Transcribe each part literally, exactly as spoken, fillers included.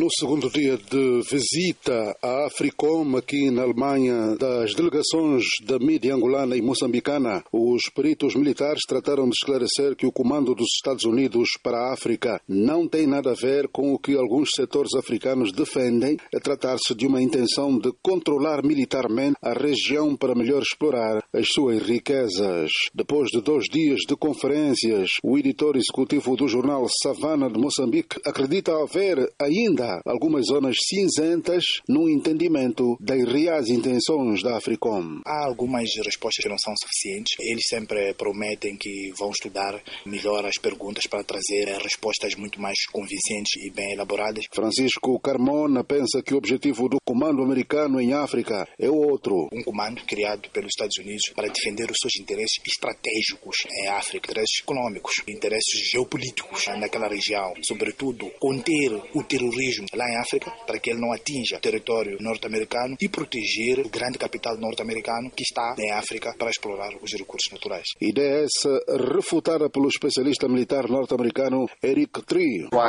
No segundo dia de visita à Africom aqui na Alemanha das delegações da mídia angolana e moçambicana, os peritos militares trataram de esclarecer que o comando dos Estados Unidos para a África não tem nada a ver com o que alguns setores africanos defendem, a tratar-se de uma intenção de controlar militarmente a região para melhor explorar as suas riquezas. Depois de dois dias de conferências, o editor executivo do jornal Savana de Moçambique acredita haver ainda algumas zonas cinzentas no entendimento das reais intenções da Africom. Há algumas respostas que não são suficientes. Eles sempre prometem que vão estudar melhor as perguntas para trazer respostas muito mais convincentes e bem elaboradas. Francisco Carmona pensa que o objetivo do comando americano em África é outro. Um comando criado pelos Estados Unidos para defender os seus interesses estratégicos em África, interesses econômicos, interesses geopolíticos naquela região, sobretudo conter o terrorismo lá em África, para que ele não atinja o território norte-americano e proteger o grande capital norte-americano que está em África para explorar os recursos naturais. Ideia essa refutada pelo especialista militar norte-americano Eric Tree. O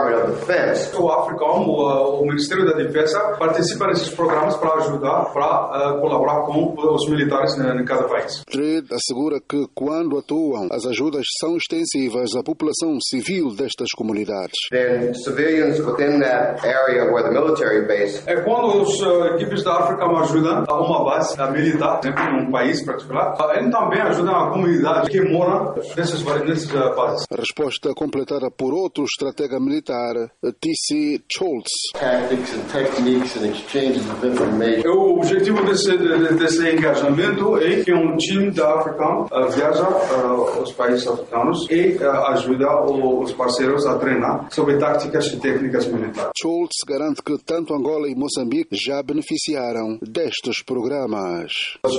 Africom, o, o Ministério da Defesa, participa desses programas para ajudar, para uh, colaborar com os militares em cada país. Tree assegura que quando atuam, as ajudas são extensivas à população civil destas comunidades. Then civilians within that area where the military base. É quando os uh, equipes da África ajudam a uma base militar, em um país particular, eles também ajudam a comunidade que mora nessas, nessas uh, bases. A resposta completada por outro estratega militar, T C Scholz. Tactics and techniques and exchanges of information. O objetivo desse, desse engajamento é que um time da África uh, viaja uh, aos países africanos e uh, ajuda os parceiros a treinar sobre táticas e técnicas militares. Scholz garante que tanto Angola e Moçambique já beneficiaram destes programas.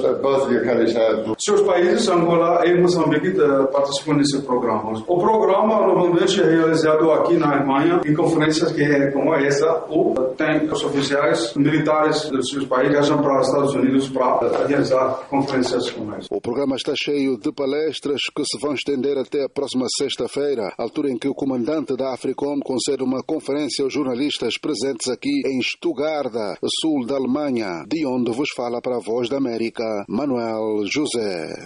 Seus países, Angola e Moçambique, participam desse programa. O programa normalmente é realizado aqui na Alemanha em conferências que é como essa, ou tem os oficiais militares dos seus países viajam para os Estados Unidos para realizar conferências como essa. O programa está cheio de palestras que se vão estender até a próxima sexta-feira, altura em que o comandante da Africom concede uma conferência aos jornalistas presentes aqui em Stuttgart, sul da Alemanha, de onde vos fala para a Voz da América, Manuel José.